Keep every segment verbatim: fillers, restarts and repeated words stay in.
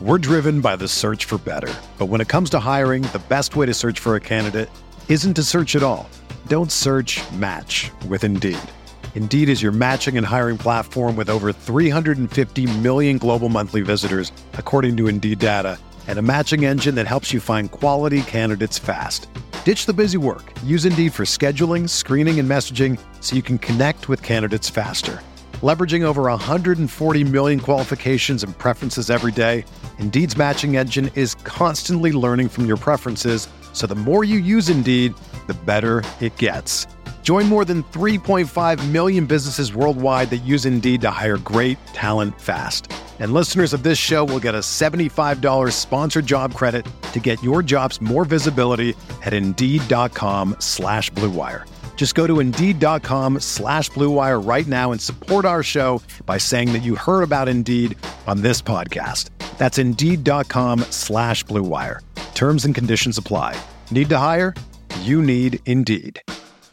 We're driven by the search for better. But when it comes to hiring, the best way to search for a candidate isn't to search at all. Don't search, match with Indeed. Indeed is your matching and hiring platform with over three hundred fifty million global monthly visitors, according to Indeed data, and a matching engine that helps you find quality candidates fast. Ditch the busy work. Use Indeed for scheduling, screening, and messaging so you can connect with candidates faster. Leveraging over one hundred forty million qualifications and preferences every day, Indeed's matching engine is constantly learning from your preferences, so the more you use Indeed, the better it gets. Join more than three point five million businesses worldwide that use Indeed to hire great talent fast. And listeners of this show will get a seventy-five dollars sponsored job credit to get your jobs more visibility at Indeed.com slash Blue Wire. Just go to Indeed.com slash Blue Wire right now and support our show by saying that you heard about Indeed on this podcast. That's Indeed.com slash Blue Wire. Terms and conditions apply. Need to hire? You need Indeed.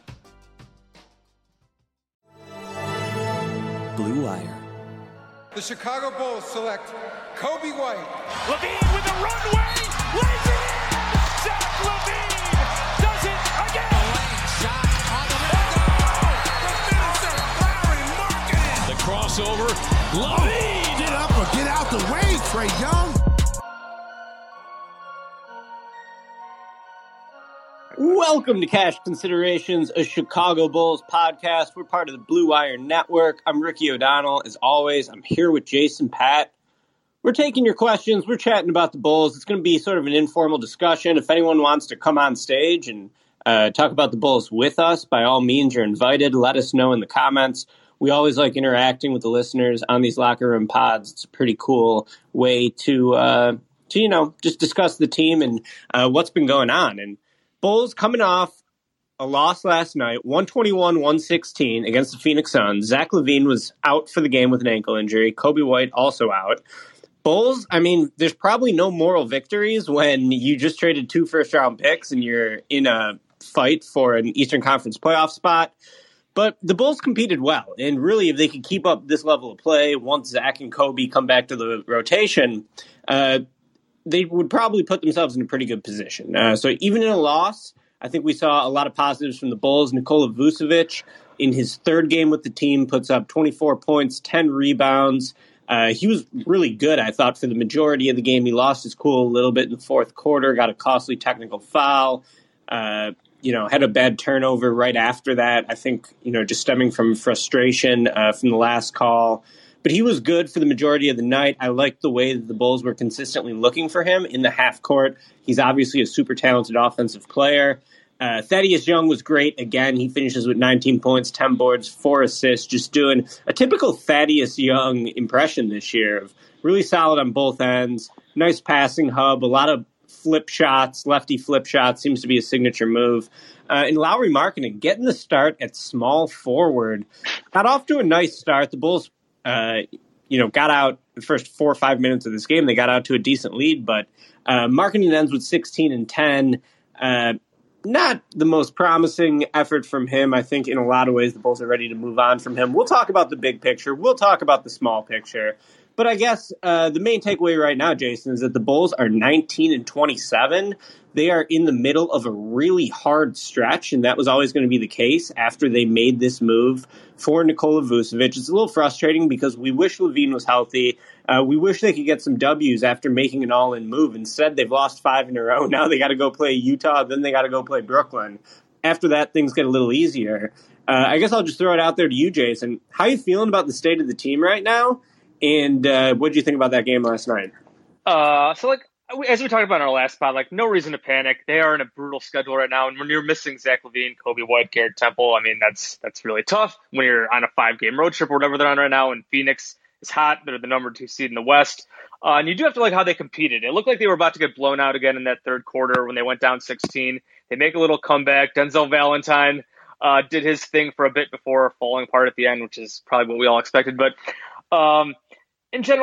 Blue Wire. The Chicago Bulls select Coby White. LaVine with a runway, lays it in! Zach LaVine does it again! The lane shot on the window! The finisher, Larry Markkinen! The crossover, LaVine! Get up or get out the way, Trae Young! Welcome to Cash Considerations, a Chicago Bulls podcast. We're part of the Blue Wire Network. I'm Ricky O'Donnell. As always, I'm here with Jason Patt. We're taking your questions. We're chatting about the Bulls. It's going to be sort of an informal discussion. If anyone wants to come on stage and uh, talk about the Bulls with us, by all means, you're invited. Let us know in the comments. We always like interacting with the listeners on these locker room pods. It's a pretty cool way to, uh, to you know, just discuss the team and uh, what's been going on. And Bulls coming off a loss last night, one twenty-one one sixteen against the Phoenix Suns. Zach LaVine was out for the game with an ankle injury. Coby White also out. Bulls, I mean, there's probably no moral victories when you just traded two first-round picks and you're in a fight for an Eastern Conference playoff spot. But the Bulls competed well. And really, if they could keep up this level of play, once Zach and Coby come back to the rotation, uh, they would probably put themselves in a pretty good position. Uh, so even in a loss, I think we saw a lot of positives from the Bulls. Nikola Vucevic, in his third game with the team, puts up twenty-four points, ten rebounds. Uh, he was really good, I thought, for the majority of the game. He lost his cool a little bit in the fourth quarter, got a costly technical foul, uh, you know, had a bad turnover right after that. I think, you know, just stemming from frustration uh, from the last call. But he was good for the majority of the night. I liked the way that the Bulls were consistently looking for him in the half court. He's obviously a super talented offensive player. Uh, Thaddeus Young was great. Again, he finishes with nineteen points, ten boards, four assists, just doing a typical Thaddeus Young impression this year of really solid on both ends. Nice passing hub, a lot of flip shots, lefty flip shots seems to be a signature move. Uh, and Lauri Markkinen getting the start at small forward. Got off to a nice start. The Bulls Uh, you know, got out the first four or five minutes of this game. They got out to a decent lead, but uh, Markkinen ends with sixteen and ten. Uh, not the most promising effort from him. I think in a lot of ways the Bulls are ready to move on from him. We'll talk about the big picture. We'll talk about the small picture. But I guess uh, the main takeaway right now, Jason, is that the Bulls are nineteen and twenty-seven. They are in the middle of a really hard stretch, and that was always going to be the case after they made this move for Nikola Vucevic. It's a little frustrating because we wish LaVine was healthy. Uh, we wish they could get some W's after making an all-in move. Instead, they've lost five in a row. Now they got to go play Utah, then they got to go play Brooklyn. After that, things get a little easier. Uh, I guess I'll just throw it out there to you, Jason. How are you feeling about the state of the team right now? And uh, what did you think about that game last night? Uh, so, like, as we talked about in our last spot, like, no reason to panic. They are in a brutal schedule right now. And when you're missing Zach LaVine, Coby White, Garrett Temple, I mean, that's that's really tough when you're on a five-game road trip or whatever they're on right now. And Phoenix is hot. They're the number two seed in the West. Uh, and you do have to like how they competed. It looked like they were about to get blown out again in that third quarter when they went down sixteen. They make a little comeback. Denzel Valentine uh, did his thing for a bit before falling apart at the end, which is probably what we all expected. But um, in general, like,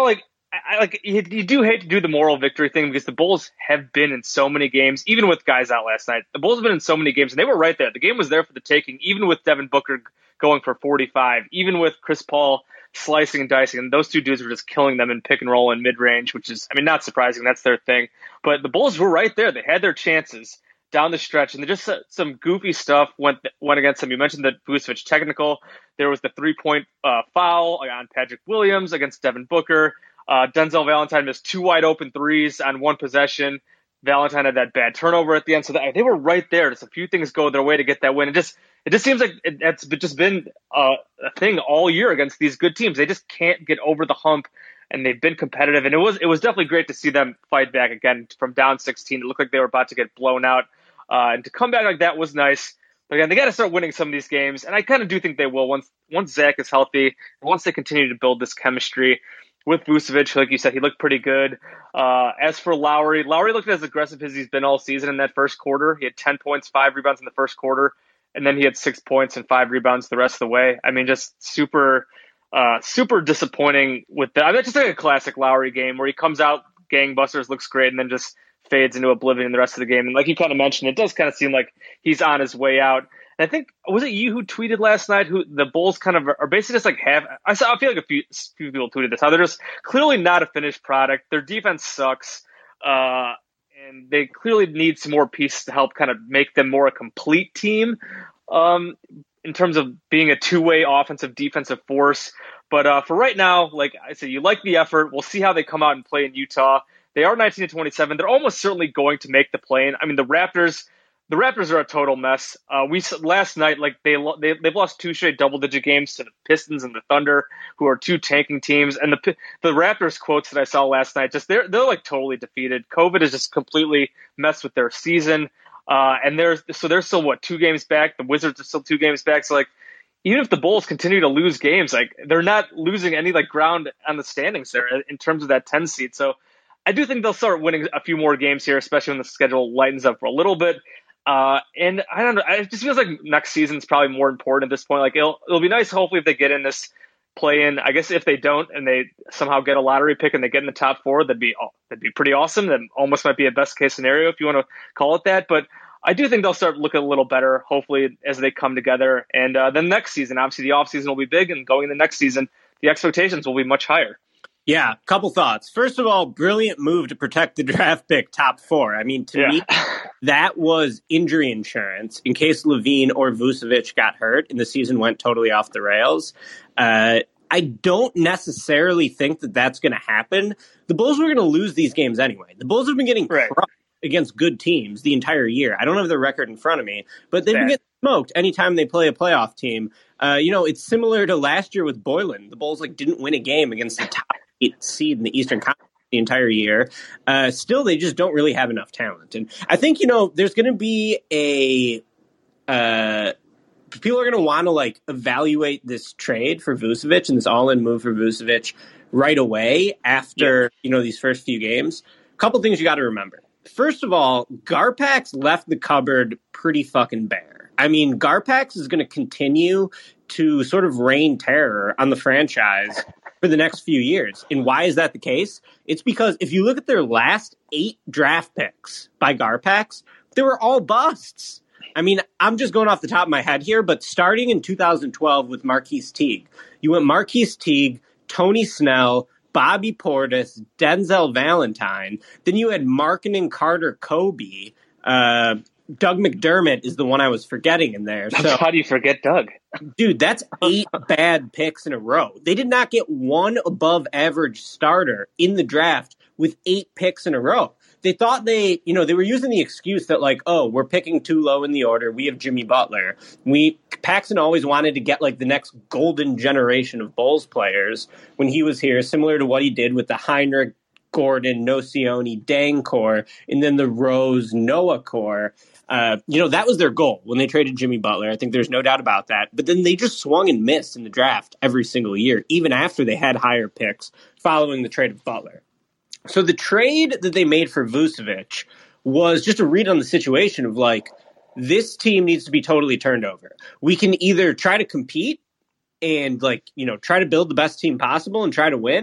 I, I like you, you do hate to do the moral victory thing because the Bulls have been in so many games, even with guys out last night. The Bulls have been in so many games, and they were right there. The game was there for the taking, even with Devin Booker going for forty-five, even with Chris Paul slicing and dicing, and those two dudes were just killing them in pick and roll and mid range, which is, I mean, not surprising. That's their thing. But the Bulls were right there. They had their chances down the stretch, and just uh, some goofy stuff went went against them. You mentioned the Vucevic technical. There was the three-point uh, foul on Patrick Williams against Devin Booker. Uh, Denzel Valentine missed two wide open threes on one possession. Valentine had that bad turnover at the end. So that, they were right there. Just a few things go their way to get that win. It just it just seems like it, it's just been uh, a thing all year against these good teams. They just can't get over the hump, and they've been competitive. And it was it was definitely great to see them fight back again from down sixteen. It looked like they were about to get blown out. Uh, and to come back like that was nice. But again, they got to start winning some of these games. And I kind of do think they will once once Zach is healthy, and once they continue to build this chemistry with Vucevic. Like you said, he looked pretty good. Uh, as for Lowry, Lowry looked as aggressive as he's been all season in that first quarter. He had ten points, five rebounds in the first quarter, and then he had six points and five rebounds the rest of the way. I mean, just super, uh, super disappointing with that. I mean, it's just like a classic Lowry game where he comes out gangbusters, looks great, and then just fades into oblivion the rest of the game. And like you kind of mentioned, it does kind of seem like he's on his way out. And I think, was it you who tweeted last night who the Bulls kind of are basically just like have, I saw, I feel like a few, few people tweeted this, how they're just clearly not a finished product. Their defense sucks. Uh, and they clearly need some more pieces to help kind of make them more a complete team, um, in terms of being a two-way offensive defensive force. But uh, for right now, like I said, you like the effort. We'll see how they come out and play in Utah. They are nineteen to twenty-seven. They're almost certainly going to make the play-in. I mean, the Raptors, the Raptors are a total mess. Uh, we last night, like they they they've lost two straight double-digit games to the Pistons and the Thunder, who are two tanking teams. And the the Raptors quotes that I saw last night, just they're they're like totally defeated. COVID has just completely messed with their season. Uh, and there's so they're still what two games back. The Wizards are still two games back. So like, even if the Bulls continue to lose games, like they're not losing any like ground on the standings there in terms of that ten seed. So I do think they'll start winning a few more games here, especially when the schedule lightens up for a little bit. Uh, and I don't know, it just feels like next season's probably more important at this point. Like it'll it'll be nice, hopefully, if they get in this play-in. I guess if they don't and they somehow get a lottery pick and they get in the top four, that'd be that'd be pretty awesome. That almost might be a best case scenario if you want to call it that. But I do think they'll start looking a little better, hopefully, as they come together. And uh, then next season, obviously, the offseason will be big, and going in the next season, the expectations will be much higher. Yeah, couple thoughts. First of all, brilliant move to protect the draft pick top four. I mean, to yeah. me, that was injury insurance in case Levine or Vucevic got hurt and the season went totally off the rails. Uh, I don't necessarily think that that's going to happen. The Bulls were going to lose these games anyway. The Bulls have been getting right. crushed against good teams the entire year. I don't have the record in front of me, but they've been getting smoked anytime they play a playoff team. Uh, you know, it's similar to last year with Boylan. The Bulls like didn't win a game against the top eight seed in the Eastern Conference the entire year. Uh, still, they just don't really have enough talent. And I think, you know, there's going to be a uh, people are going to want to like evaluate this trade for Vucevic and this all-in move for Vucevic right away after, yeah. you know, these first few games. A couple things you got to remember. First of all, Garpax left the cupboard pretty fucking bare. I mean, Garpax is going to continue to sort of rain terror on the franchise for the next few years. And why is that the case? It's because if you look at their last eight draft picks by Garpax, they were all busts. I mean, I'm just going off the top of my head here, but starting in two thousand twelve with Marquise Teague, you went Marquise Teague, Tony Snell, Bobby Portis, Denzel Valentine. Then you had Markkanen, Carter, Kobe. Uh, Doug McDermott is the one I was forgetting in there. So, how do you forget Doug? Dude, that's eight bad picks in a row. They did not get one above average starter in the draft with eight picks in a row. They thought they, you know, they were using the excuse that like, oh, we're picking too low in the order. We have Jimmy Butler. We Paxson always wanted to get like the next golden generation of Bulls players when he was here, similar to what he did with the Heinrich, Gordon, Nocioni, Dang core, and then the Rose, Noah core. Uh, you know, that was their goal when they traded Jimmy Butler. I think there's no doubt about that. But then they just swung and missed in the draft every single year, even after they had higher picks following the trade of Butler. So the trade that they made for Vucevic was just a read on the situation of like, this team needs to be totally turned over. We can either try to compete and like, you know, try to build the best team possible and try to win,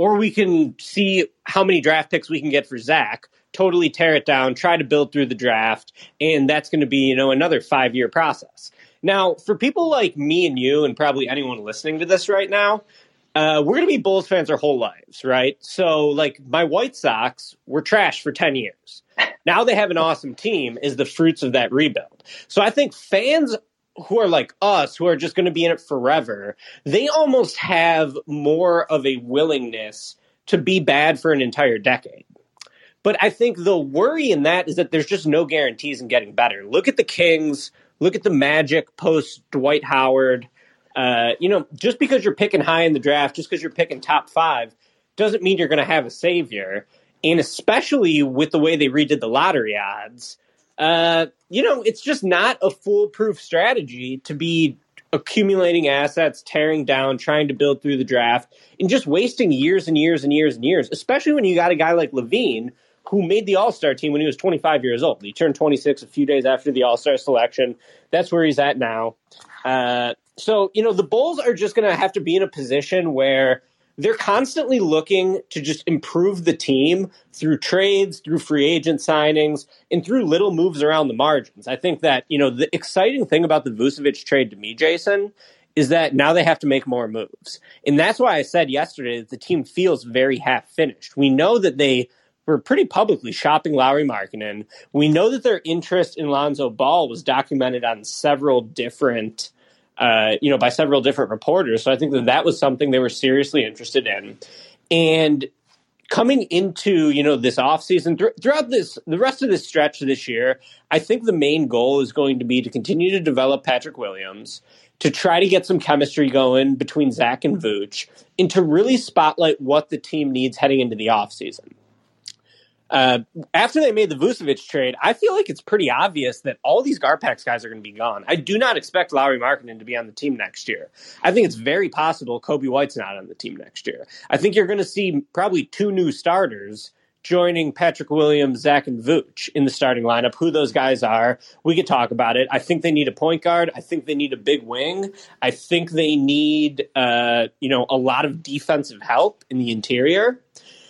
or we can see how many draft picks we can get for Zach, totally tear it down, try to build through the draft, and that's going to be, you know, another five-year process. Now, for people like me and you, and probably anyone listening to this right now, uh, we're going to be Bulls fans our whole lives, right? So, like, my White Sox were trash for ten years. Now they have an awesome team is the fruits of that rebuild. So I think fans who are like us, who are just going to be in it forever, they almost have more of a willingness to be bad for an entire decade. But I think the worry in that is that there's just no guarantees in getting better. Look at the Kings. Look at the Magic post Dwight Howard. Uh, you know, just because you're picking high in the draft, just because you're picking top five, doesn't mean you're going to have a savior. And especially with the way they redid the lottery odds, uh, you know, it's just not a foolproof strategy to be accumulating assets, tearing down, trying to build through the draft, and just wasting years and years and years and years, especially when you got a guy like LaVine, who made the All-Star team when he was twenty-five years old. He turned twenty-six a few days after the All-Star selection. That's where he's at now. Uh, so, you know, the Bulls are just going to have to be in a position where they're constantly looking to just improve the team through trades, through free agent signings, and through little moves around the margins. I think that, you know, the exciting thing about the Vucevic trade to me, Jason, is that now they have to make more moves. And that's why I said yesterday that the team feels very half-finished. We know that they were pretty publicly shopping Lauri Markkanen. We know that their interest in Lonzo Ball was documented on several different Uh, you know, by several different reporters. So I think that that was something they were seriously interested in. And coming into, you know, this offseason, th- throughout this, the rest of this stretch this year, I think the main goal is going to be to continue to develop Patrick Williams, to try to get some chemistry going between Zach and Vooch, and to really spotlight what the team needs heading into the offseason. Uh, after they made the Vucevic trade, I feel like it's pretty obvious that all these Garpax guys are going to be gone. I do not expect Lauri Markkanen to be on the team next year. I think it's very possible Kobe White's not on the team next year. I think you're going to see probably two new starters joining Patrick Williams, Zach, and Vooch in the starting lineup. Who those guys are, we could talk about it. I think they need a point guard. I think they need a big wing. I think they need, uh, you know, a lot of defensive help in the interior.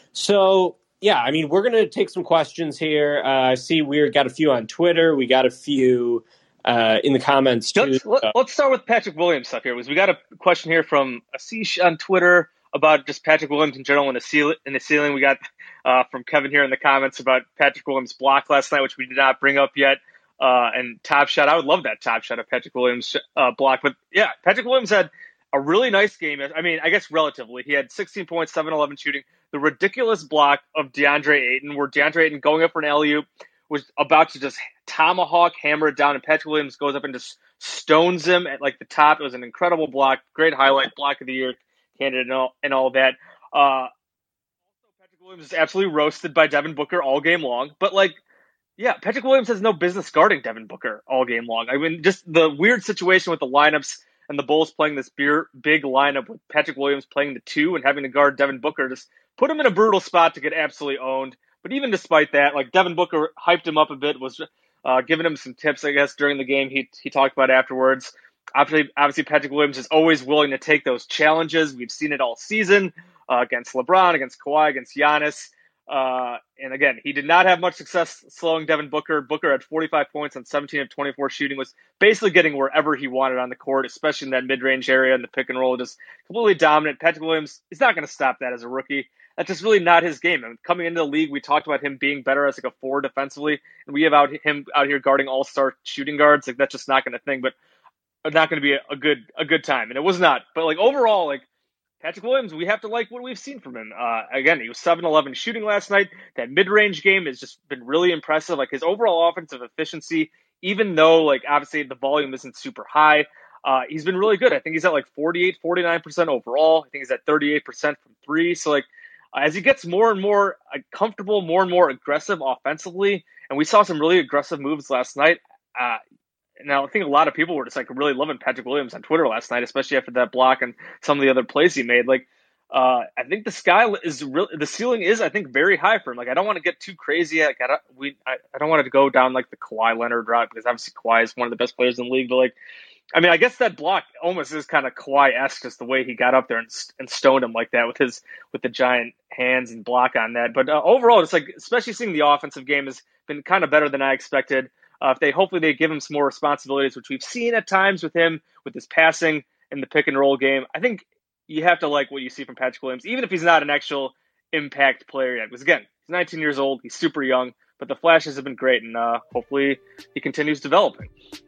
So, yeah, I mean, we're going to take some questions here. Uh, I see we got a few on Twitter. We got a few uh, in the comments, too. Let's, let, let's start with Patrick Williams stuff here. We got a question here from Asish on Twitter about just Patrick Williams in general in the, ceil- in the ceiling. We got uh, from Kevin here in the comments about Patrick Williams' block last night, which we did not bring up yet. Uh, and top shot, I would love that top shot of Patrick Williams' uh, block. But, yeah, Patrick Williams had a really nice game. I mean, I guess relatively. He had sixteen points, seven eleven shooting. The ridiculous block of DeAndre Ayton, where DeAndre Ayton going up for an alley-oop was about to just tomahawk, hammer it down, and Patrick Williams goes up and just stones him at like the top. It was an incredible block, great highlight, block of the year candidate and all, and all that. Uh, also, Patrick Williams is absolutely roasted by Devin Booker all game long, but like, yeah, Patrick Williams has no business guarding Devin Booker all game long. I mean, just the weird situation with the lineups and the Bulls playing this beer, big lineup with Patrick Williams playing the two and having to guard Devin Booker just put him in a brutal spot to get absolutely owned. But even despite that, like Devin Booker hyped him up a bit, was uh, giving him some tips, I guess, during the game he he talked about afterwards. Obviously, obviously, Patrick Williams is always willing to take those challenges. We've seen it all season uh, against LeBron, against Kawhi, against Giannis. Uh, and again, he did not have much success slowing Devin Booker. Booker had forty-five points on seventeen of twenty-four shooting, was basically getting wherever he wanted on the court, especially in that mid-range area and the pick and roll, just completely dominant. Patrick Williams is not going to stop that as a rookie. That's just really not his game. I mean, coming into the league, we talked about him being better as like a forward defensively, and we have out him out here guarding all-star shooting guards. Like that's just not going to thing, but not going to be a, a good a good time. And it was not. But like overall, like Patrick Williams, we have to like what we've seen from him. Uh, again, he was seven eleven shooting last night. That mid-range game has just been really impressive. Like his overall offensive efficiency, even though like obviously the volume isn't super high, uh, he's been really good. I think he's at like forty-eight, forty-nine percent overall. I think he's at thirty-eight percent from three. So like as he gets more and more uh, comfortable, more and more aggressive offensively, and we saw some really aggressive moves last night. Uh, Now, I think a lot of people were just like really loving Patrick Williams on Twitter last night, especially after that block and some of the other plays he made. Like, uh, I think the sky is real. The ceiling is, I think, very high for him. Like, I don't want to get too crazy. Like, I don't, we, I, I don't want it to go down like the Kawhi Leonard route because obviously Kawhi is one of the best players in the league. But like, I mean, I guess that block almost is kind of Kawhi-esque, just the way he got up there and, and stoned him like that with his with the giant hands and block on that. But uh, overall, it's like, especially seeing the offensive game has been kind of better than I expected. Uh, if they hopefully they give him some more responsibilities, which we've seen at times with him with his passing and the pick and roll game. I think you have to like what you see from Patrick Williams, even if he's not an actual impact player yet. Because again, he's nineteen years old, he's super young, but the flashes have been great, and uh, hopefully he continues developing.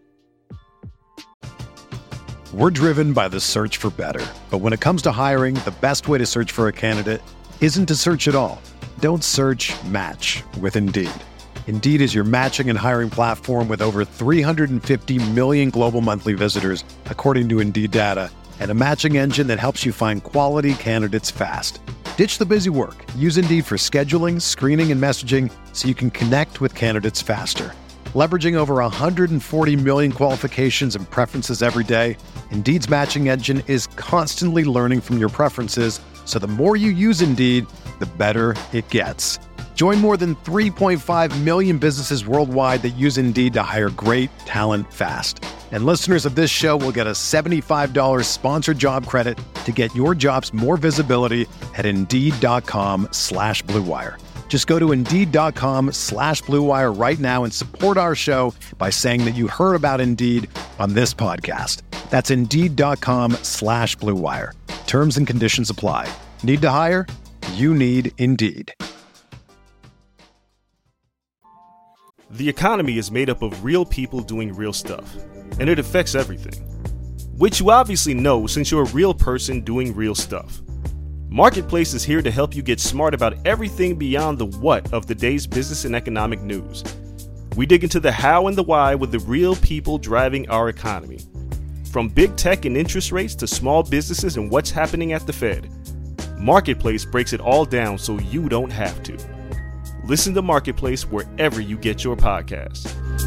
We're driven by the search for better. But when it comes to hiring, the best way to search for a candidate isn't to search at all. Don't search, match with Indeed. Indeed is your matching and hiring platform with over three hundred fifty million global monthly visitors, according to Indeed data, and a matching engine that helps you find quality candidates fast. Ditch the busy work. Use Indeed for scheduling, screening, and messaging so you can connect with candidates faster. Leveraging over one hundred forty million qualifications and preferences every day, Indeed's matching engine is constantly learning from your preferences, so the more you use Indeed, the better it gets. Join more than three point five million businesses worldwide that use Indeed to hire great talent fast. And listeners of this show will get a seventy-five dollars sponsored job credit to get your jobs more visibility at Indeed.com slash Blue Wire. Just go to Indeed.com slash Blue Wire right now and support our show by saying that you heard about Indeed on this podcast. That's Indeed.com slash Blue Wire. Terms and conditions apply. Need to hire? You need Indeed. The economy is made up of real people doing real stuff, and it affects everything. Which you obviously know since you're a real person doing real stuff. Marketplace is here to help you get smart about everything beyond the what of the day's business and economic news. We dig into the how and the why with the real people driving our economy. From big tech and interest rates to small businesses and what's happening at the Fed. Marketplace breaks it all down so you don't have to. Listen to Marketplace wherever you get your podcasts.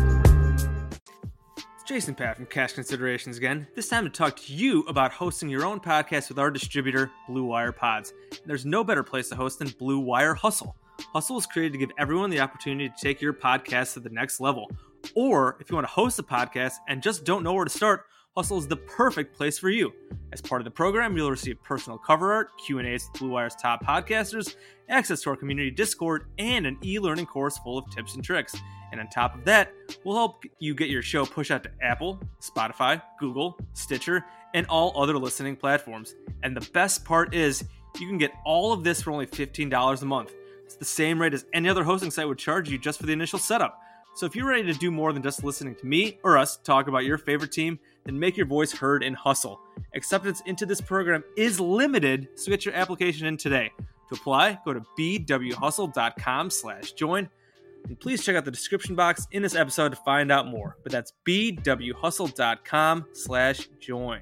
Jason Patt from Cash Considerations again. This time to talk to you about hosting your own podcast with our distributor, Blue Wire Pods. And there's no better place to host than Blue Wire Hustle. Hustle was created to give everyone the opportunity to take your podcast to the next level. Or if you want to host a podcast and just don't know where to start, Hustle is the perfect place for you. As part of the program, you'll receive personal cover art, Q and A's with Blue Wire's top podcasters, access to our community Discord, and an e-learning course full of tips and tricks. And on top of that, we'll help you get your show pushed out to Apple, Spotify, Google, Stitcher, and all other listening platforms. And the best part is, you can get all of this for only fifteen dollars a month. It's the same rate as any other hosting site would charge you just for the initial setup. So if you're ready to do more than just listening to me or us talk about your favorite team, then make your voice heard in Hustle. Acceptance into this program is limited, so get your application in today. To apply, go to bwhustle.com slash join. And please check out the description box in this episode to find out more. But that's bwhustle.com slash join.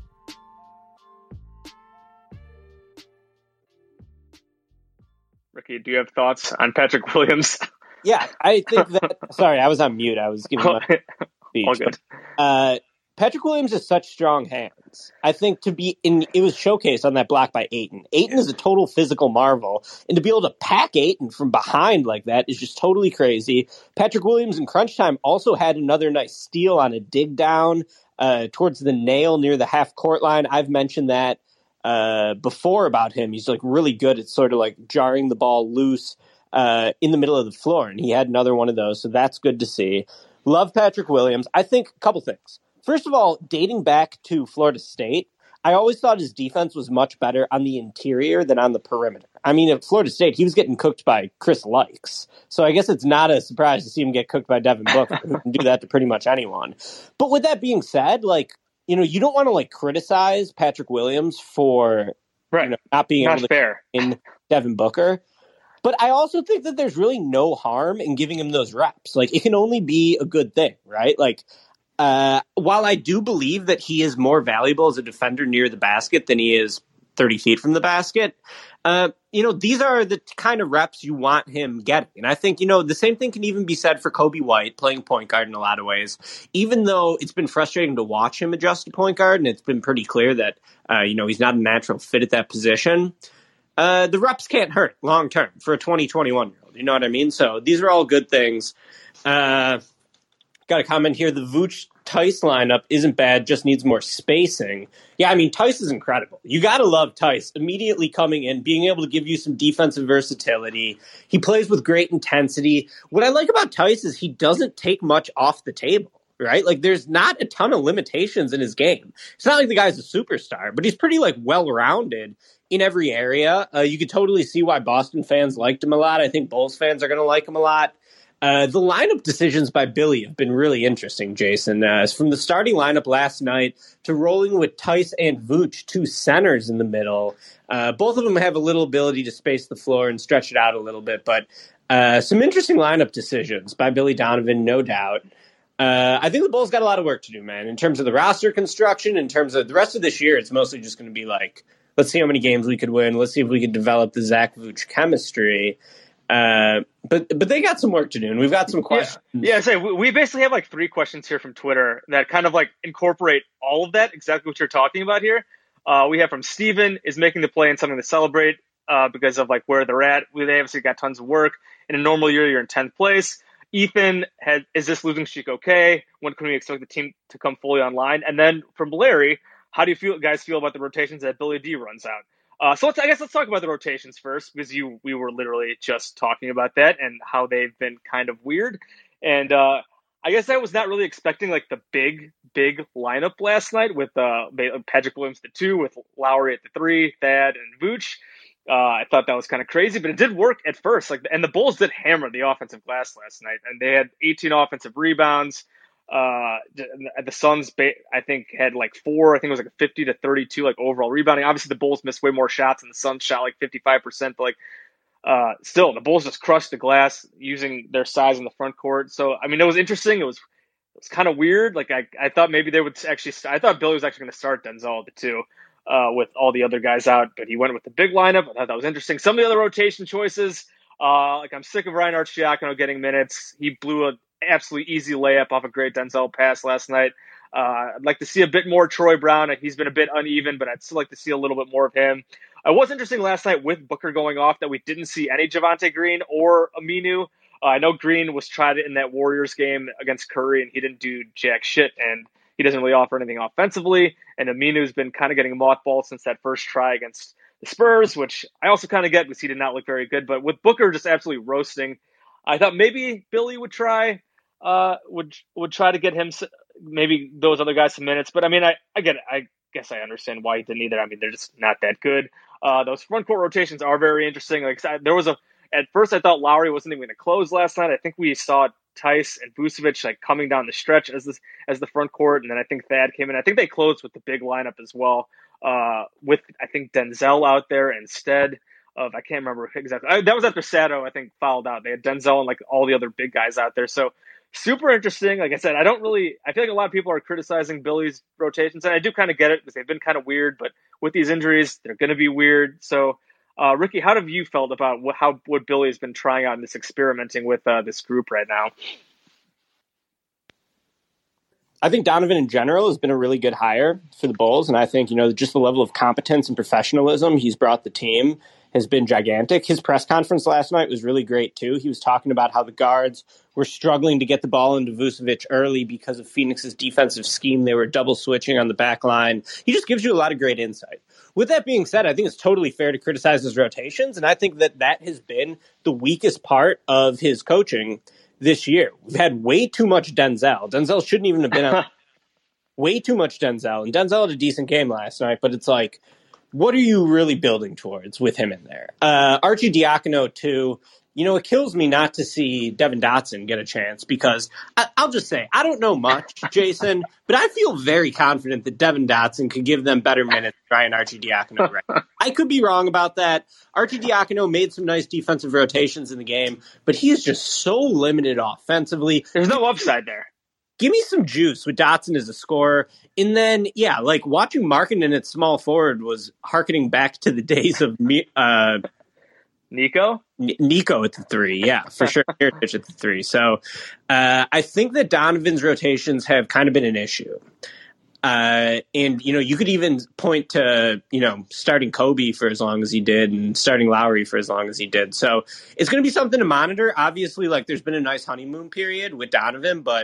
Ricky, do you have thoughts on Patrick Williams? Yeah, I think that. Sorry, I was on mute. I was giving my speech. All good. But, uh, Patrick Williams has such strong hands. I think to be in, it was showcased on that block by Ayton. Ayton is a total physical marvel, and to be able to pack Ayton from behind like that is just totally crazy. Patrick Williams in crunch time also had another nice steal on a dig down uh, towards the nail near the half court line. I've mentioned that uh, before about him. He's like really good at sort of like jarring the ball loose uh, in the middle of the floor, and he had another one of those, so that's good to see. Love Patrick Williams. I think a couple things. First of all, dating back to Florida State, I always thought his defense was much better on the interior than on the perimeter. I mean, at Florida State, he was getting cooked by Chris Likes. So I guess it's not a surprise to see him get cooked by Devin Booker, who can do that to pretty much anyone. But with that being said, like, you know, you don't want to like criticize Patrick Williams for right. you know, not being not able to fair in Devin Booker. But I also think that there's really no harm in giving him those reps. Like, it can only be a good thing, right? Like, Uh, while I do believe that he is more valuable as a defender near the basket than he is thirty feet from the basket, uh, you know, these are the kind of reps you want him getting. And I think, you know, the same thing can even be said for Coby White, playing point guard in a lot of ways. Even though it's been frustrating to watch him adjust to point guard, and it's been pretty clear that, uh, you know, he's not a natural fit at that position, uh, the reps can't hurt long term for a twenty, twenty-one-year-old. You know what I mean? So these are all good things. Uh, Got a comment here. The Vooch Tice lineup isn't bad, just needs more spacing. Yeah, I mean, Tice is incredible. You got to love Tice immediately coming in, being able to give you some defensive versatility. He plays with great intensity. What I like about Tice is he doesn't take much off the table, right? Like, there's not a ton of limitations in his game. It's not like the guy's a superstar, but he's pretty, like, well-rounded in every area. Uh, you could totally see why Boston fans liked him a lot. I think Bulls fans are going to like him a lot. Uh, the lineup decisions by Billy have been really interesting, Jason. Uh, from the starting lineup last night to rolling with Tice and Vooch, two centers in the middle. Uh, both of them have a little ability to space the floor and stretch it out a little bit, but uh, some interesting lineup decisions by Billy Donovan, no doubt. Uh, I think the Bulls got a lot of work to do, man, in terms of the roster construction, in terms of the rest of this year. It's mostly just going to be like, let's see how many games we could win. Let's see if we could develop the Zach Vooch chemistry. Uh, but but they got some work to do, and we've got some questions. Yeah, yeah say we, we basically have like three questions here from Twitter that kind of like incorporate all of that, exactly what you're talking about here. Uh, we have from Steven, is making the play and something to celebrate uh, because of like where they're at. They obviously got tons of work. In a normal year, you're in tenth place. Ethan, had, is this losing streak okay? When can we expect the team to come fully online? And then from Larry, how do you feel guys feel about the rotations that Billy D runs out? Uh, so let's, I guess let's talk about the rotations first, because you we were literally just talking about that and how they've been kind of weird. And uh, I guess I was not really expecting like the big, big lineup last night with uh, Patrick Williams at the two, with Lowry at the three, Thad and Vooch. Uh, I thought that was kind of crazy, but it did work at first. Like, and the Bulls did hammer the offensive glass last night, and they had eighteen offensive rebounds. Uh, the Suns, I think, had like four. I think it was like a fifty to thirty-two like overall rebounding. Obviously, the Bulls missed way more shots, and the Suns shot like fifty-five percent. But like, uh, still, the Bulls just crushed the glass using their size in the front court. So, I mean, it was interesting. It was it was kind of weird. Like, I I thought maybe they would actually. I thought Billy was actually going to start Denzel at the two, uh, with all the other guys out, but he went with the big lineup. I thought that was interesting. Some of the other rotation choices, uh, like I'm sick of Ryan Arcidiacono getting minutes. He blew a absolutely easy layup off a great Denzel pass last night. Uh, I'd like to see a bit more Troy Brown. He's been a bit uneven, but I'd still like to see a little bit more of him. It was interesting last night with Booker going off that we didn't see any Javonte Green or Aminu. Uh, I know Green was tried in that Warriors game against Curry, and he didn't do jack shit, and he doesn't really offer anything offensively. And Aminu's been kind of getting mothballed since that first try against the Spurs, which I also kind of get because he did not look very good. But with Booker just absolutely roasting, I thought maybe Billy would try uh, would would try to get him maybe those other guys some minutes. But I mean, I, I get it. I guess I understand why he didn't either. I mean, they're just not that good. Uh, those front court rotations are very interesting. Like there was a at first I thought Lowry wasn't even going to close last night. I think we saw Tice and Vucevic like coming down the stretch as this as the front court, and then I think Thad came in. I think they closed with the big lineup as well, uh, with I think Denzel out there instead of I can't remember exactly. I, that was after Sato I think fouled out. They had Denzel and like all the other big guys out there. So super interesting. Like I said, I don't really. I feel like a lot of people are criticizing Billy's rotations, and I do kind of get it because they've been kind of weird. But with these injuries, they're going to be weird. So. Uh, Ricky, how have you felt about what, how what Billy has been trying out in this experimenting with uh, this group right now? I think Donovan in general has been a really good hire for the Bulls, and I think you know just the level of competence and professionalism he's brought the team has been gigantic. His press conference last night was really great too. He was talking about how the guards were struggling to get the ball into Vucevic early because of Phoenix's defensive scheme. They were double switching on the back line. He just gives you a lot of great insight. With that being said, I think it's totally fair to criticize his rotations, and I think that that has been the weakest part of his coaching this year. We've had way too much Denzel. Denzel shouldn't even have been on. Way too much Denzel. And Denzel had a decent game last night, but it's like, what are you really building towards with him in there? Uh, Arcidiacono, too. You know, it kills me not to see Devin Dotson get a chance because I, I'll just say, I don't know much, Jason, but I feel very confident that Devin Dotson could give them better minutes than Ryan Arcidiacono. Right? I could be wrong about that. Arcidiacono made some nice defensive rotations in the game, but he is just so limited offensively. There's no upside there. Give me some juice with Dotson as a scorer. And then, yeah, like watching Markkanen at small forward was hearkening back to the days of me. Uh, Nico? N- Nico at the three, yeah, for sure. Nurkic at the three. So uh, I think that Donovan's rotations have kind of been an issue. Uh, and, you know, you could even point to, you know, starting Kobe for as long as he did and starting Lowry for as long as he did. So it's going to be something to monitor. Obviously, like, there's been a nice honeymoon period with Donovan, but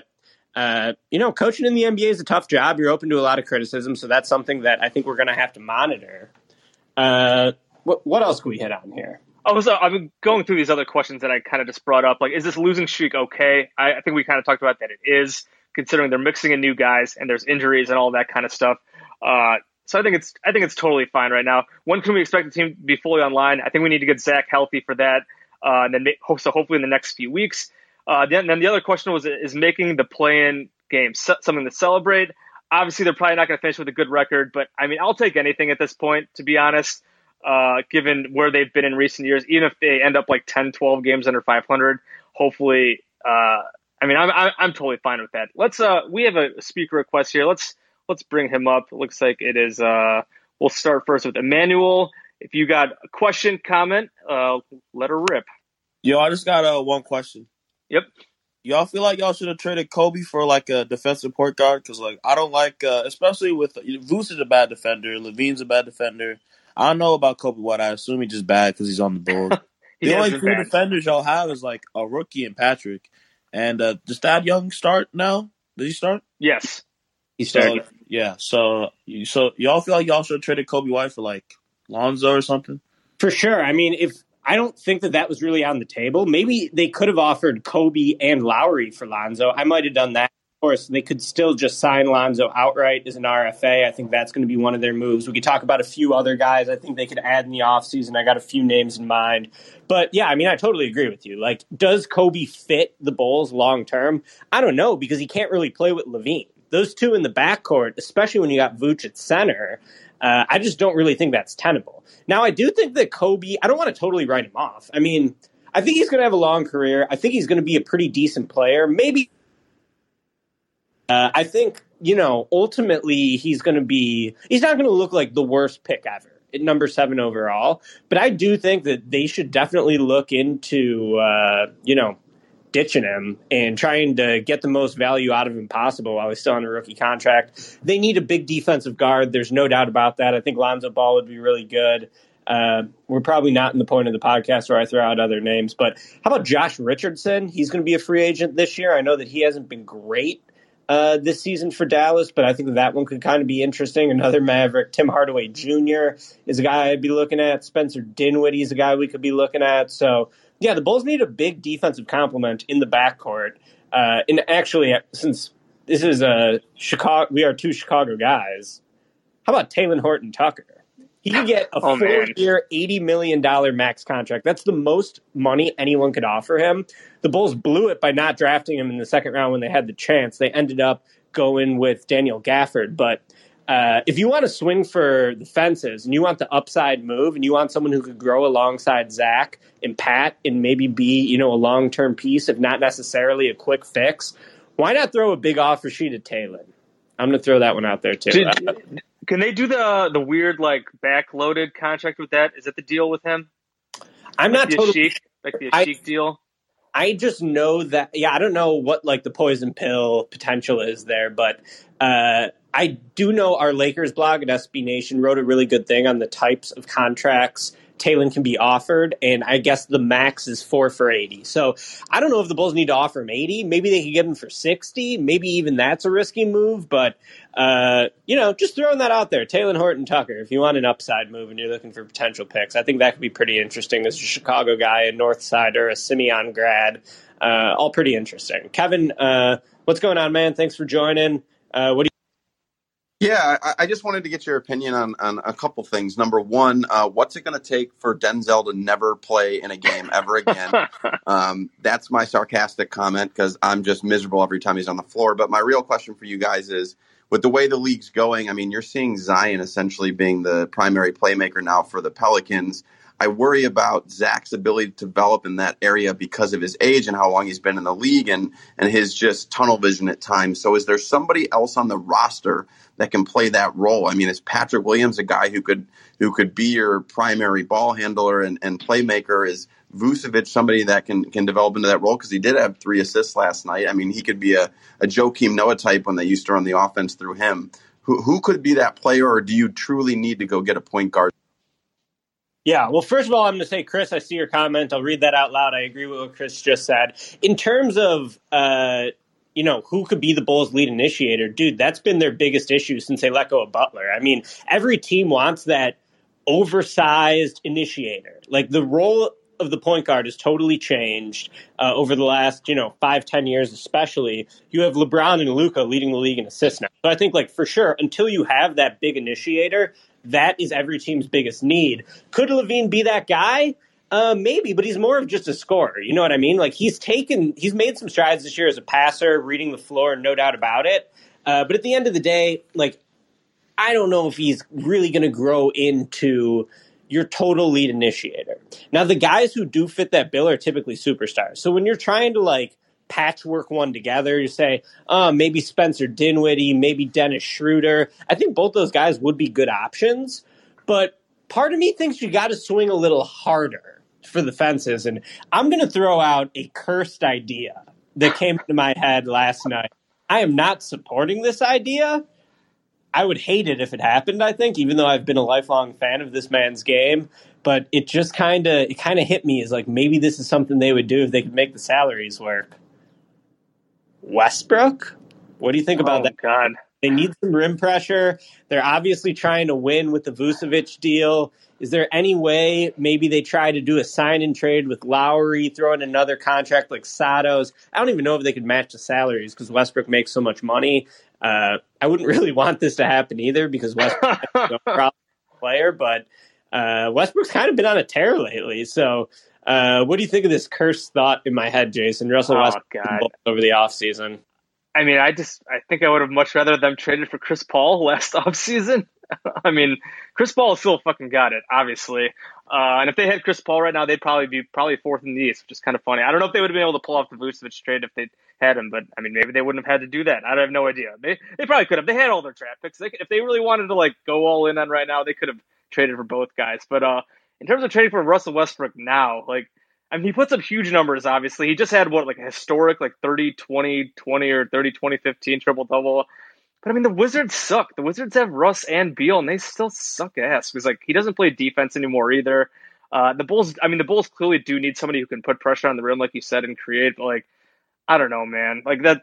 Uh, you know, coaching in the N B A is a tough job. You're open to a lot of criticism, so that's something that I think we're going to have to monitor. Uh, what, what else can we hit on here? I was, uh, I've been going through these other questions that I kind of just brought up. Like, is this losing streak okay? I, I think we kind of talked about that it is, considering they're mixing in new guys and there's injuries and all that kind of stuff. Uh, so I think it's I think it's totally fine right now. When can we expect the team to be fully online? I think we need to get Zach healthy for that, uh, and then so hopefully in the next few weeks. Uh, then, then the other question was, is making the play-in game something to celebrate? Obviously, they're probably not going to finish with a good record, but I mean, I'll take anything at this point, to be honest, uh, given where they've been in recent years. Even if they end up like ten, twelve games under five hundred, hopefully, uh, I mean, I'm, I'm I'm totally fine with that. Let's uh, we have a speaker request here. Let's let's bring him up. It looks like it is. Uh, we'll start first with Emmanuel. If you got a question, comment, uh, let her rip. Yo, I just got uh, one question. Yep. Y'all feel like y'all should have traded Kobe for like a defensive point guard? Because like I don't like, uh, especially with Vuce is a bad defender, Levine's a bad defender. I don't know about Kobe White. I assume he's just bad because he's on the Bulls. The only two bad. defenders y'all have is like a rookie and Patrick. And uh, does Thad Young start now? Did he start? Yes, he started. So, yeah. So so y'all feel like y'all should have traded Kobe White for like Lonzo or something? For sure. I mean, if. I don't think that that was really on the table. Maybe they could have offered Kobe and Lowry for Lonzo. I might have done that. Of course, they could still just sign Lonzo outright as an R F A. I think that's going to be one of their moves. We could talk about a few other guys I think they could add in the offseason. I got a few names in mind. But, yeah, I mean, I totally agree with you. Like, does Kobe fit the Bulls long term? I don't know, because he can't really play with Levine. Those two in the backcourt, especially when you got Vooch at center, Uh, I just don't really think that's tenable. Now, I do think that Kobe, I don't want to totally write him off. I mean, I think he's going to have a long career. I think he's going to be a pretty decent player. Maybe, uh, I think, you know, ultimately he's going to be, he's not going to look like the worst pick ever at number seven overall. But I do think that they should definitely look into, uh, you know, ditching him and trying to get the most value out of him possible while he's still on a rookie contract. They need a big defensive guard. There's no doubt about that. I think Lonzo Ball would be really good. Uh, we're probably not in the point of the podcast where I throw out other names, but how about Josh Richardson? He's going to be a free agent this year. I know that he hasn't been great uh, this season for Dallas, but I think that, that one could kind of be interesting. Another Maverick. Tim Hardaway Junior is a guy I'd be looking at. Spencer Dinwiddie is a guy we could be looking at. So, yeah, the Bulls need a big defensive complement in the backcourt. Uh, and actually, since this is a Chicago, we are two Chicago guys. How about Talen Horton-Tucker? He could get a oh, four-year, eighty million dollars max contract. That's the most money anyone could offer him. The Bulls blew it by not drafting him in the second round when they had the chance. They ended up going with Daniel Gafford. But uh, if you want to swing for the fences and you want the upside move and you want someone who could grow alongside Zach and Pat and maybe be, you know, a long-term piece, if not necessarily a quick fix, why not throw a big offer sheet at Talen? I'm going to throw that one out there, too. Did, can they do the the weird, like, back-loaded contract with that? Is that the deal with him? I'm like not the totally Sheik, like the Sheik deal? I just know that, yeah, I don't know what, like, the poison pill potential is there, but uh, I do know our Lakers blog at S B Nation wrote a really good thing on the types of contracts Talen can be offered, and I guess the max is four for eighty. So I don't know if the Bulls need to offer him eighty. Maybe they could get him for sixty. Maybe even that's a risky move, but, uh, you know, just throwing that out there. Talen Horton-Tucker, if you want an upside move and you're looking for potential picks, I think that could be pretty interesting as a Chicago guy, a North Sider, a Simeon grad, uh, all pretty interesting. Kevin, uh, what's going on, man? Thanks for joining. Uh, what do you Yeah, I, I just wanted to get your opinion on, on a couple things. Number one, uh, what's it going to take for Denzel to never play in a game ever again? um, that's my sarcastic comment because I'm just miserable every time he's on the floor. But my real question for you guys is, with the way the league's going, I mean, you're seeing Zion essentially being the primary playmaker now for the Pelicans. I worry about Zach's ability to develop in that area because of his age and how long he's been in the league and, and his just tunnel vision at times. So is there somebody else on the roster that can play that role? I mean, is Patrick Williams a guy who could who could be your primary ball handler and, and playmaker? Is Vucevic somebody that can, can develop into that role? Because he did have three assists last night. I mean, he could be a, a Joakim Noah type when they used to run the offense through him. Who, who could be that player, or do you truly need to go get a point guard? Yeah, well, first of all, I'm going to say, Chris, I see your comment. I'll read that out loud. I agree with what Chris just said. In terms of, uh, you know, who could be the Bulls' lead initiator? Dude, that's been their biggest issue since they let go of Butler. I mean, every team wants that oversized initiator. Like, the role of the point guard has totally changed uh, over the last, you know, five, ten years especially. You have LeBron and Luka leading the league in assists now. So I think, like, for sure, until you have that big initiator, that is every team's biggest need. Could LaVine be that guy? Uh, maybe, but he's more of just a scorer. You know what I mean? Like, he's taken, he's made some strides this year as a passer, reading the floor, no doubt about it. Uh, but at the end of the day, like, I don't know if he's really going to grow into your total lead initiator. Now, the guys who do fit that bill are typically superstars. So when you're trying to, like, patchwork one together, you say, oh, maybe Spencer Dinwiddie, maybe Dennis Schroeder. I think both those guys would be good options. But part of me thinks you got to swing a little harder for the fences. And I'm going to throw out a cursed idea that came into my head last night. I am not supporting this idea. I would hate it if it happened, I think, even though I've been a lifelong fan of this man's game. But it just kind of it kind of hit me as like maybe this is something they would do if they could make the salaries work. Westbrook? What do you think about oh, that? God. They need some rim pressure. They're obviously trying to win with the Vucevic deal. Is there any way maybe they try to do a sign and trade with Lowry, throw in another contract like Sato's? I don't even know if they could match the salaries because Westbrook makes so much money. Uh, I wouldn't really want this to happen either because Westbrook is no problem player, but uh, Westbrook's kind of been on a tear lately. So uh, what do you think of this cursed thought in my head, Jason? Russell oh, Westbrook over the offseason. I mean, I just I think I would have much rather them traded for Chris Paul last offseason. I mean, Chris Paul still fucking got it, obviously. Uh, and if they had Chris Paul right now, they'd probably be probably fourth in the East, which is kind of funny. I don't know if they would have been able to pull off the Vucevic trade if they had him, but I mean, maybe they wouldn't have had to do that. I have no idea. They they probably could have. They had all their draft picks. They, if they really wanted to like go all in on right now, they could have traded for both guys. But uh, in terms of trading for Russell Westbrook now, like, I mean, he puts up huge numbers, obviously. He just had, what, like a historic, like thirty twenty twenty or thirty twenty fifteen triple-double. But, I mean, the Wizards suck. The Wizards have Russ and Beal, and they still suck ass. Because, like, he doesn't play defense anymore either. Uh, the Bulls, I mean, the Bulls clearly do need somebody who can put pressure on the rim, like you said, and create. But, like, I don't know, man. Like, that...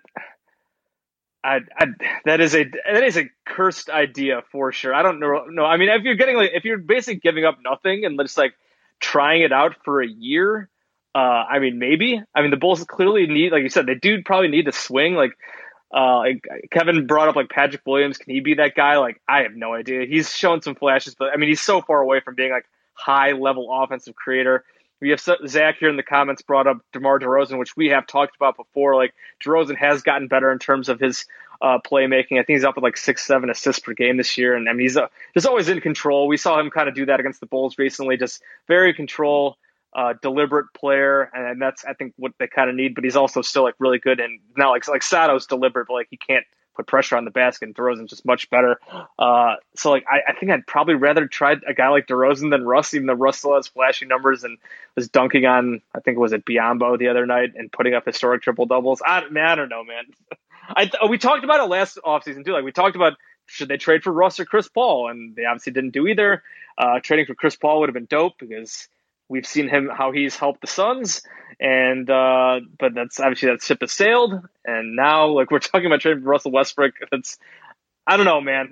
I, I, that is a that is a cursed idea for sure. I don't know. No, I mean, if you're getting like if you're basically giving up nothing and just like trying it out for a year, uh, I mean, maybe. I mean, the Bulls clearly need, like you said, they do probably need to swing. Like, uh, like Kevin brought up, like Patrick Williams. Can he be that guy? Like, I have no idea. He's shown some flashes, but I mean, he's so far away from being like high level offensive creator. We have Zach here in the comments brought up DeMar DeRozan, which we have talked about before. Like, DeRozan has gotten better in terms of his uh, playmaking. I think he's up with like six, seven assists per game this year. And I mean, he's uh, just always in control. We saw him kind of do that against the Bulls recently. Just very control, uh, deliberate player. And that's, I think, what they kind of need. But he's also still like really good. And now like, like Sato's deliberate, but like he can't put pressure on the basket, and DeRozan's just much better. Uh, so, like, I, I think I'd probably rather try a guy like DeRozan than Russ, even though Russ still has flashy numbers and was dunking on, I think it was at Biyombo the other night and putting up historic triple-doubles. I, man, I don't know, man. I We talked about it last offseason, too. Like, we talked about should they trade for Russ or Chris Paul, and they obviously didn't do either. Uh, trading for Chris Paul would have been dope because we've seen him how he's helped the Suns, and uh, but that's obviously that ship has sailed. And now, like we're talking about trading for Russell Westbrook, that's I don't know, man.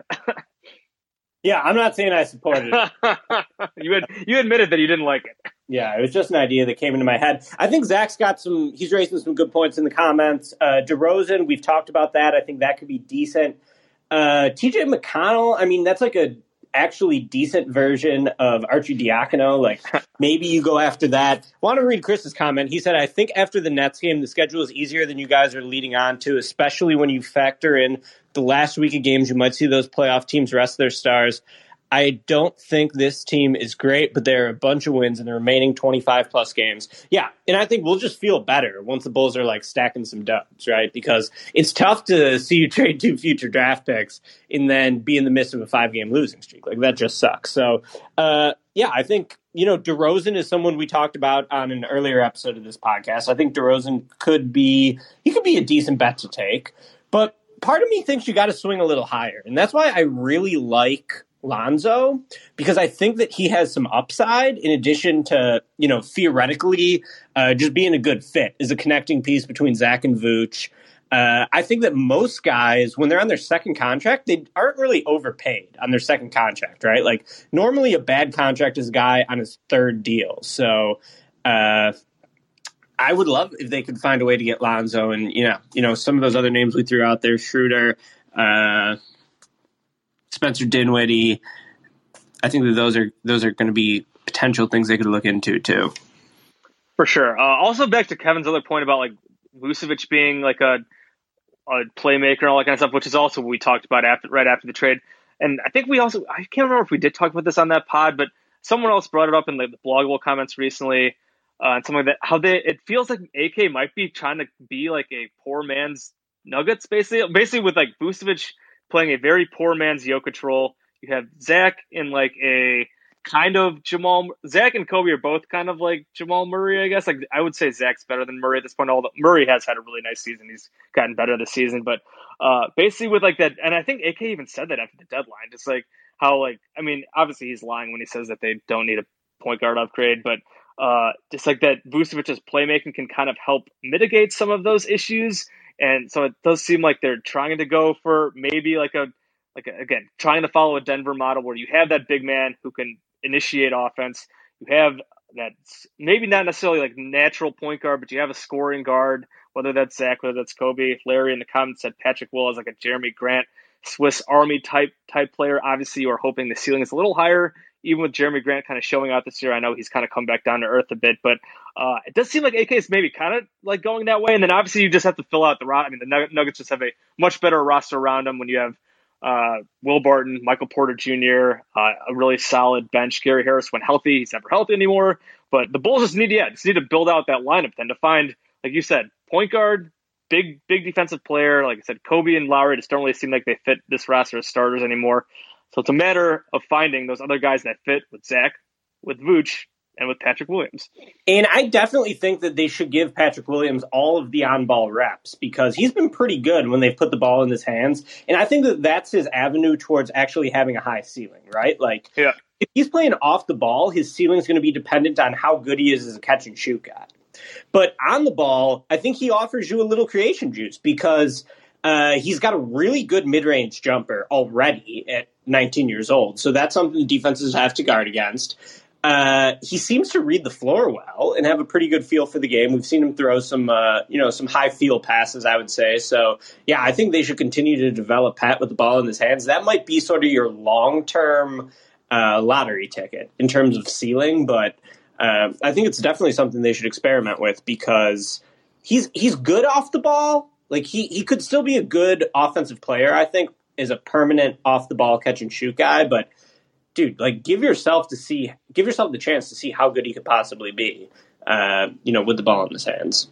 Yeah, I'm not saying I supported it. you had you admitted that you didn't like it. Yeah, it was just an idea that came into my head. I think Zach's got some. He's raising some good points in the comments. Uh, DeRozan, we've talked about that. I think that could be decent. Uh, T J McConnell, I mean, that's like a actually decent version of Archie Diacono. Like, maybe you go after that. Want to read Chris's comment. He said, I think after the Nets game, the schedule is easier than you guys are leading on to, especially when you factor in the last week of games. You might see those playoff teams rest their stars. I don't think this team is great, but there are a bunch of wins in the remaining twenty-five plus games. Yeah, and I think we'll just feel better once the Bulls are like stacking some dubs, right? Because it's tough to see you trade two future draft picks and then be in the midst of a five-game losing streak. Like, that just sucks. So, uh, yeah, I think, you know, DeRozan is someone we talked about on an earlier episode of this podcast. I think DeRozan could be, he could be a decent bet to take, but part of me thinks you got to swing a little higher. And that's why I really like Lonzo, because I think that he has some upside in addition to, you know, theoretically uh, just being a good fit as a connecting piece between Zach and Vooch. Uh, I think that most guys, when they're on their second contract, they aren't really overpaid on their second contract, right? Like normally a bad contract is a guy on his third deal. So uh, I would love if they could find a way to get Lonzo and, you know, you know, some of those other names we threw out there, Schroeder, uh, Spencer Dinwiddie. I think that those are those are going to be potential things they could look into too. For sure. Uh, also back to Kevin's other point about like Vucevic being like a a playmaker and all that kind of stuff, which is also what we talked about after right after the trade. And I think we also, I can't remember if we did talk about this on that pod, but someone else brought it up in the, the bloggable comments recently, uh, and something like that, how they, it feels like A K might be trying to be like a poor man's Nuggets, basically, basically with like Vucevic playing a very poor man's Jokic role. You have Zach in like a kind of Jamal, Zach and Kobe are both kind of like Jamal Murray, I guess. Like I would say Zach's better than Murray at this point. Although Murray has had a really nice season, he's gotten better this season. But uh, basically with like that, and I think A K even said that after the deadline, just like how like I mean, obviously he's lying when he says that they don't need a point guard upgrade, but uh, just like that, Vucevic's playmaking can kind of help mitigate some of those issues, and so it does seem like they're trying to go for maybe like a like a, again trying to follow a Denver model where you have that big man who can initiate offense. You have that maybe not necessarily like natural point guard, but you have a scoring guard, whether that's Zach, whether that's Kobe. Larry in the comments said Patrick Will is like a Jeremy Grant, Swiss Army type type player. Obviously, you are hoping the ceiling is a little higher, even with Jeremy Grant kind of showing out this year. I know he's kind of come back down to earth a bit, but uh, it does seem like A K is maybe kind of like going that way. And then obviously you just have to fill out the roster. I mean, the Nuggets just have a much better roster around them when you have Uh, Will Barton, Michael Porter Junior, uh, a really solid bench. Gary Harris, when healthy, he's never healthy anymore. But the Bulls just need, yeah, just need to build out that lineup then to find, like you said, point guard, big, big defensive player. Like I said, Kobe and Lowry just don't really seem like they fit this roster as starters anymore. So it's a matter of finding those other guys that fit with Zach, with Vooch, and with Patrick Williams. And I definitely think that they should give Patrick Williams all of the on-ball reps because he's been pretty good when they've put the ball in his hands. And I think that that's his avenue towards actually having a high ceiling, right? Like, yeah. if he's playing off the ball, his ceiling is going to be dependent on how good he is as a catch-and-shoot guy. But on the ball, I think he offers you a little creation juice because uh, he's got a really good mid-range jumper already at nineteen years old. So that's something defenses have to guard against. Uh, he seems to read the floor well and have a pretty good feel for the game. We've seen him throw some, uh, you know, some high feel passes, I would say. So, yeah, I think they should continue to develop Pat with the ball in his hands. That might be sort of your long-term uh, lottery ticket in terms of ceiling, but uh, I think it's definitely something they should experiment with because he's he's good off the ball. Like he he could still be a good offensive player, I think, as a permanent off the ball catch and shoot guy, but dude, like give yourself to see, give yourself the chance to see how good he could possibly be, uh, you know, with the ball in his hands.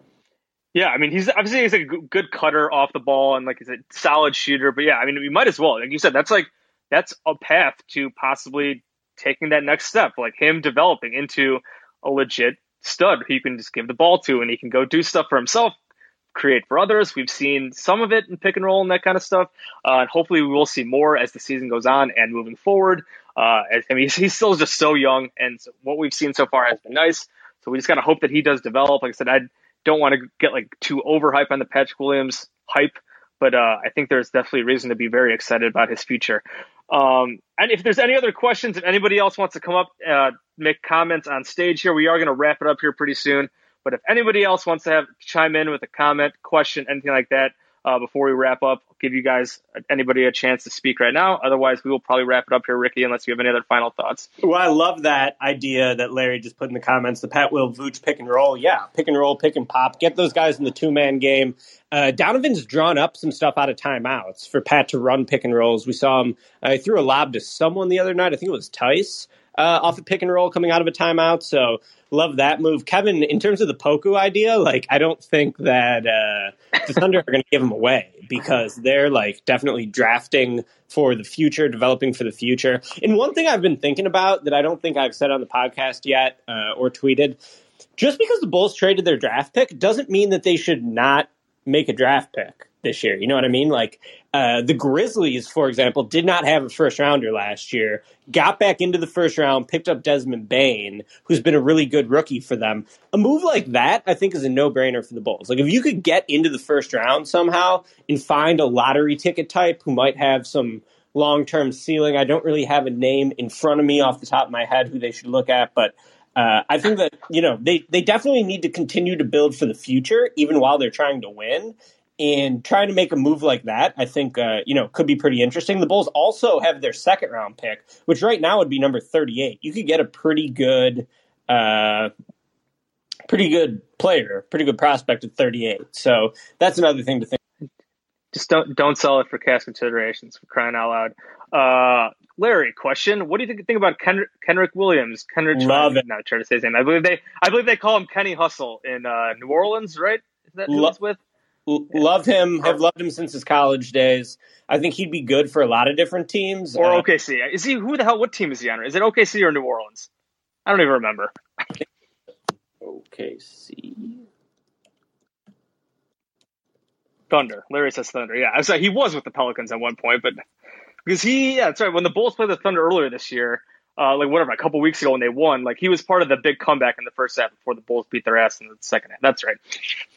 Yeah, I mean, he's obviously he's a good cutter off the ball and like he's a solid shooter. But yeah, I mean, you might as well, like you said, that's like that's a path to possibly taking that next step, like him developing into a legit stud who you can just give the ball to and he can go do stuff for himself, create for others. We've seen some of it in pick and roll and that kind of stuff. Uh, and hopefully we will see more as the season goes on and moving forward. Uh, I mean, he's, he's still just so young and what we've seen so far has been nice. So we just got to hope that he does develop. Like I said, I don't want to get like too overhyped on the Patrick Williams hype, but uh, I think there's definitely reason to be very excited about his future. Um, and if there's any other questions, if anybody else wants to come up, uh, make comments on stage here, we are going to wrap it up here pretty soon. But if anybody else wants to have chime in with a comment, question, anything like that, uh, before we wrap up, I'll give you guys, anybody a chance to speak right now. Otherwise, we will probably wrap it up here, Ricky, unless you have any other final thoughts. Well, I love that idea that Larry just put in the comments, the Pat Will Vooch pick and roll. Yeah, pick and roll, pick and pop. Get those guys in the two-man game. Uh, Donovan's drawn up some stuff out of timeouts for Pat to run pick and rolls. We saw him, uh, he threw a lob to someone the other night. I think it was Tice. Uh, off a pick and roll coming out of a timeout. So love that move. Kevin, in terms of the Poku idea, like I don't think that uh, the Thunder are going to give him away because they're like definitely drafting for the future, developing for the future. And one thing I've been thinking about that I don't think I've said on the podcast yet uh, or tweeted, just because the Bulls traded their draft pick doesn't mean that they should not make a draft pick. this year. You know what I mean? Like uh, the Grizzlies, for example, did not have a first rounder last year, got back into the first round, picked up Desmond Bane, who's been a really good rookie for them. A move like that, I think, is a no-brainer for the Bulls. Like if you could get into the first round somehow and find a lottery ticket type who might have some long-term ceiling. I don't really have a name in front of me off the top of my head who they should look at, but uh, I think that, you know, they, they definitely need to continue to build for the future, even while they're trying to win. And trying to make a move like that, I think, uh, you know, could be pretty interesting. The Bulls also have their second round pick, which right now would be number thirty-eight. You could get a pretty good, uh, pretty good player, pretty good prospect at thirty-eight. So that's another thing to think. Just don't don't sell it for cash considerations, for crying out loud. Uh, Larry, question: what do you think, think about Ken, Kenrick Williams? Kenrick, Love it. Not trying to say his name. I believe they, I believe they call him Kenny Hustle in uh, New Orleans, right? Is that who Lo- he's with? Love him. Have loved him since his college days. I think he'd be good for a lot of different teams. Or uh, O K C. Is he? Who the hell? What team is he on? Is it O K C or New Orleans? I don't even remember. O K C. Thunder. Larry says Thunder. Yeah, I sorry, he was with the Pelicans at one point, but because he, yeah, that's right. When the Bulls played the Thunder earlier this year, uh, like whatever, a couple weeks ago when they won, like he was part of the big comeback in the first half before the Bulls beat their ass in the second half. That's right.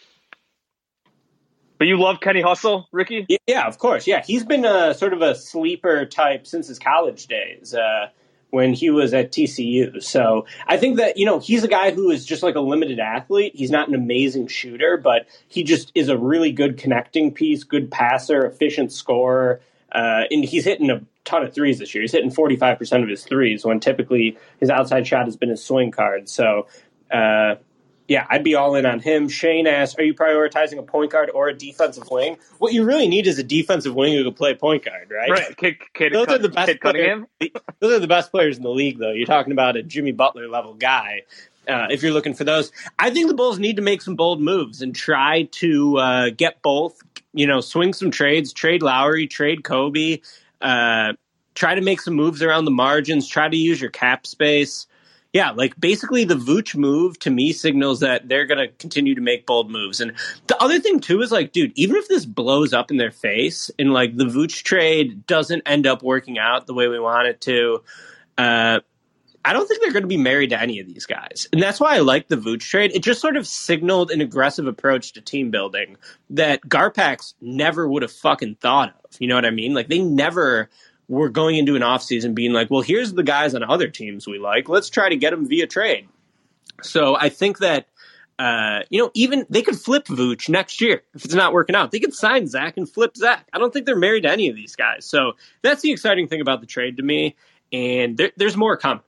But you love Kenny Hustle, Ricky? Yeah, of course. Yeah, he's been a sort of a sleeper type since his college days uh, when he was at T C U. So I think that, you know, he's a guy who is just like a limited athlete. He's not an amazing shooter, but he just is a really good connecting piece, good passer, efficient scorer. Uh, and he's hitting a ton of threes this year. He's hitting forty-five percent of his threes when typically his outside shot has been his swing card. So, uh, yeah, I'd be all in on him. Shane asks, are you prioritizing a point guard or a defensive wing? What you really need is a defensive wing who can play point guard, right? Right. Kid, kid, those Cunningham. are the best Kid Cunningham. players. Those are the best players in the league, though. You're talking about a Jimmy Butler level guy. Uh, if you're looking for those, I think the Bulls need to make some bold moves and try to uh, get both. You know, swing some trades, trade Lowry, trade Kobe. Uh, try to make some moves around the margins. Try to use your cap space. Yeah, like basically the Vooch move to me signals that they're going to continue to make bold moves. And the other thing too is like, dude, even if this blows up in their face and like the Vooch trade doesn't end up working out the way we want it to, uh, I don't think they're going to be married to any of these guys. And that's why I like the Vooch trade. It just sort of signaled an aggressive approach to team building that Garpax never would have fucking thought of. You know what I mean? Like they never we're going into an offseason being like, well, here's the guys on other teams we like. Let's try to get them via trade. So I think that, uh, you know, even they could flip Vooch next year if it's not working out. They could sign Zach and flip Zach. I don't think they're married to any of these guys. So that's the exciting thing about the trade to me. And there, there's more coming.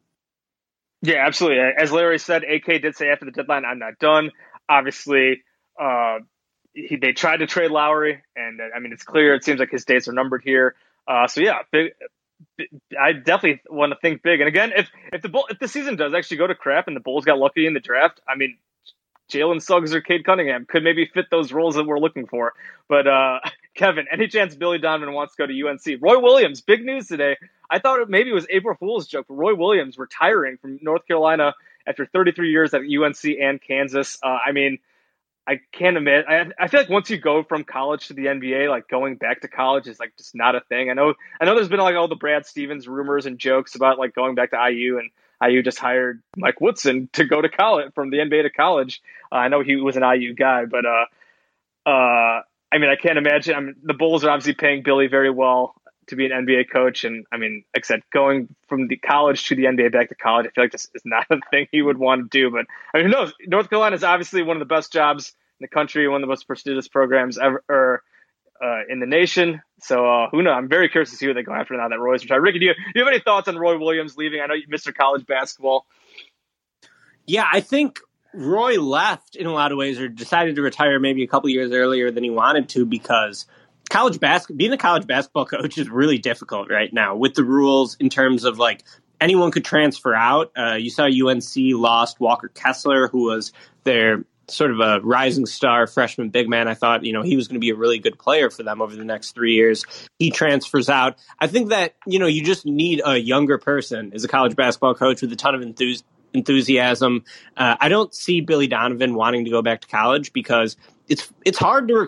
Yeah, absolutely. As Larry said, A K did say after the deadline, I'm not done. Obviously, uh, he, they tried to trade Lowry. And, I mean, it's clear. It seems like his days are numbered here. Uh, so yeah, big, big, I definitely want to think big. And again, if if the Bull, if the season does actually go to crap and the Bulls got lucky in the draft, I mean, Jalen Suggs or Cade Cunningham could maybe fit those roles that we're looking for. But uh, Kevin, any chance Billy Donovan wants to go to U N C? Roy Williams, big news today. I thought it, maybe it was April Fool's joke, but Roy Williams retiring from North Carolina after thirty-three years at U N C and Kansas. Uh, I mean. I can't admit. I, I feel like once you go from college to the N B A, like going back to college is like just not a thing. I know. I know. There's been like all the Brad Stevens rumors and jokes about like going back to I U, and I U just hired Mike Woodson to go to college from the N B A to college. Uh, I know he was an I U guy, but uh, uh, I mean, I can't imagine. I mean, the Bulls are obviously paying Billy very well to be an N B A coach, and I mean, like I said, going from the college to the N B A back to college, I feel like this is not a thing he would want to do. But I mean, who knows? North Carolina is obviously one of the best jobs in the country, one of the most prestigious programs ever or, uh, in the nation. So uh, who knows? I'm very curious to see who they go after now that Roy's retired. Ricky, do you, do you have any thoughts on Roy Williams leaving? I know Mister College Basketball. Yeah, I think Roy left in a lot of ways, or decided to retire maybe a couple years earlier than he wanted to, because college basketball, being a college basketball coach is really difficult right now with the rules in terms of like anyone could transfer out. Uh, you saw U N C lost Walker Kessler, who was their sort of a rising star freshman big man. I thought, you know, he was going to be a really good player for them over the next three years. He transfers out. I think that, you know, you just need a younger person as a college basketball coach with a ton of enthus- enthusiasm. Uh, I don't see Billy Donovan wanting to go back to college because it's it's hard to recruit.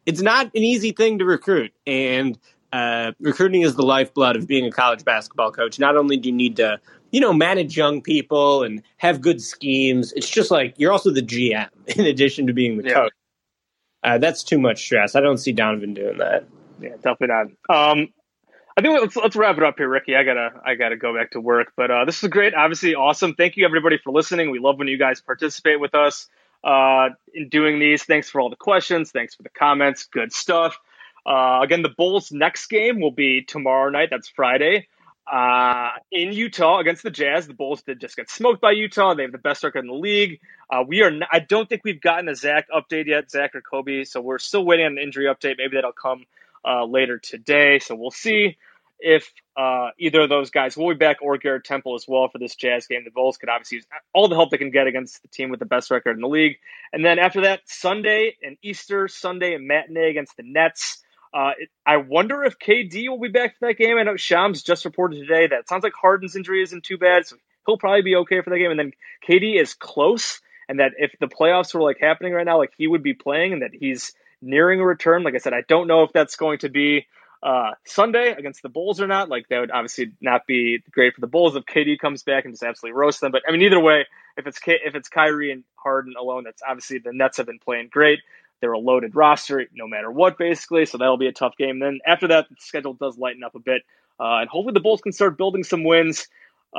it's not an easy thing to recruit. And uh, recruiting is the lifeblood of being a college basketball coach. Not only do you need to, you know, manage young people and have good schemes, it's just like you're also the G M in addition to being the yeah. coach. Uh, that's too much stress. I don't see Donovan doing that. Yeah, definitely not. Um, I think let's let's wrap it up here, Ricky. I gotta I gotta go back to work. But uh, this is great. Obviously, awesome. Thank you everybody for listening. We love when you guys participate with us uh, in doing these. Thanks for all the questions. Thanks for the comments. Good stuff. Uh, again, the Bulls' next game will be tomorrow night. That's Friday. Uh, in Utah against the Jazz. The Bulls did just get smoked by Utah. They have the best record in the league. Uh, we are. Not, I don't think we've gotten a Zach update yet, Zach or Kobe. So we're still waiting on an injury update. Maybe that'll come uh, later today. So we'll see if uh, either of those guys will be back or Garrett Temple as well for this Jazz game. The Bulls could obviously use all the help they can get against the team with the best record in the league. And then after that, Sunday and Easter Sunday and matinee against the Nets. Uh, it, I wonder if K D will be back for that game. I know Shams just reported today that it sounds like Harden's injury isn't too bad, so he'll probably be okay for that game. And then K D is close, and that if the playoffs were like happening right now, like he would be playing, and that he's nearing a return. Like I said, I don't know if that's going to be uh, Sunday against the Bulls or not. Like that would obviously not be great for the Bulls if K D comes back and just absolutely roasts them. But I mean, either way, if it's K- if it's Kyrie and Harden alone, that's obviously the Nets have been playing great. They're a loaded roster no matter what, basically, so that'll be a tough game. Then after that, the schedule does lighten up a bit, uh, and hopefully the Bulls can start building some wins.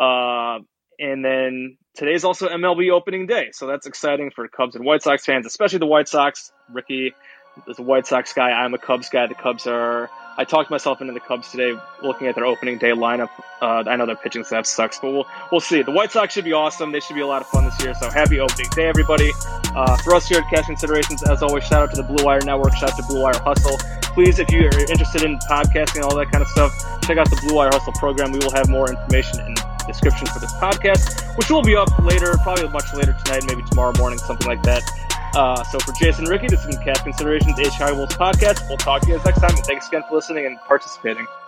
Uh, and then today's also M L B opening day, so that's exciting for Cubs and White Sox fans, especially the White Sox. Ricky is a White Sox guy. I'm a Cubs guy. The Cubs are – I talked myself into the Cubs today looking at their opening day lineup. Uh, I know their pitching staff sucks, but we'll we'll see. The White Sox should be awesome. They should be a lot of fun this year, so happy opening day, everybody. Uh, for us here at Cash Considerations, as always, shout out to the Blue Wire Network, shout out to Blue Wire Hustle. Please, if you are interested in podcasting and all that kind of stuff, check out the Blue Wire Hustle program. We will have more information in the description for this podcast, which will be up later, probably much later tonight, maybe tomorrow morning, something like that. Uh, so for Jason and Ricky, this has been Cash Considerations, a Chicago Bulls podcast. We'll talk to you guys next time, and thanks again for listening and participating.